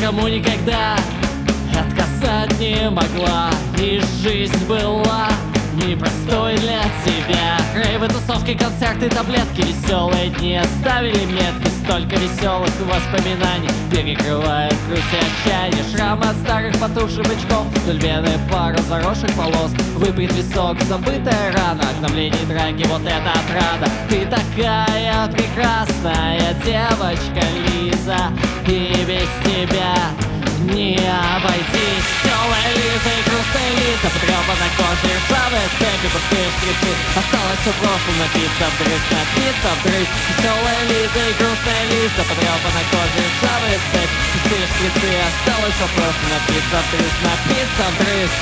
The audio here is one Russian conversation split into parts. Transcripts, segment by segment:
никому никогда отказать не могла, и жизнь была непростой для тебя. Рейвы, тусовки, концерты, таблетки, веселые дни оставили метки. Столько веселых воспоминаний перекрывает грусть и отчаяние. Шрамы от старых потухших бычков, вдоль вены пара заросших полос. Выпит висок, забытая рана, обновление драки, вот это отрада. Ты такая прекрасная девочка, Лиза, и без тебя не обойтись. Веселая Лиза и грустная Лиза, потрепанная кожа и ржавые цепи, пустые шприцы. Осталось все в прошлом, напиться вдрызг, напиться вдрызг. Веселая Лиза и грустная Лиза, потрепанная кожа и ржавые цепи, пустые шприцы. Осталось все в прошлом, напиться вдрызг, напиться вдрызг.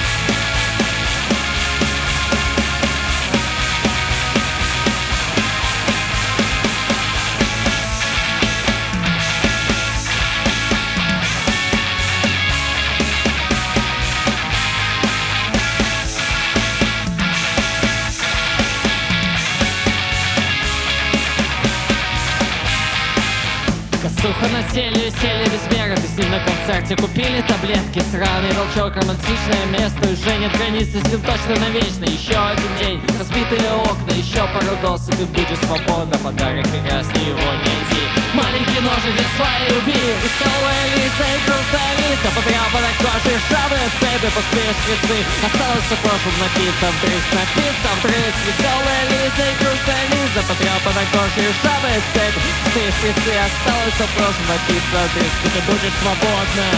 Сухо на теле, веселье без меры. Ты с ним на концерте купили таблетки. Сраный волчок, романтичное место. Уже нет границ, с ним точно навечно. Еще один день, разбитые окна, еще пару доз, и ты будешь свободна. Подарок прекраснее его не найти. Маленький ножик для своей любви. Веселая Лиза и грустная Лиза, потряпанная кожа и ржавые цепи, пустые шприцы. Осталось все в прошлом, напиться вдрызг, напиться вдрызг. Веселая Лиза и грустная Лиза, потряпанная кожа и ржавые цепи, пустые шприцы. Осталось все в прошлом, напиться вдрызг, и ты будешь свободна.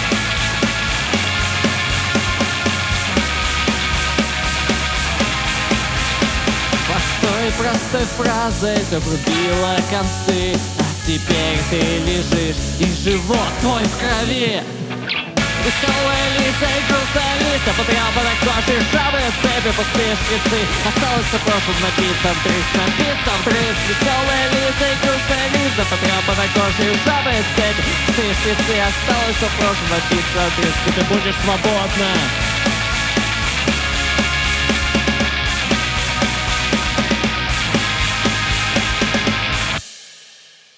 Простой фразой ты обрубила концы, а теперь ты лежишь, и живот твой в крови. Веселая Лиза и грустная Лиза, потряпанная кожа и ржавые цепи, пустые шприцы. Осталось все в прошлом, напиться вдрызг, напиться вдрызг. Веселая Лиза и грустная Лиза, потряпанная кожа и ржавые цепи, пустые шприцы. Осталось все в прошлом, напиться вдрызг, и ты будешь свободна.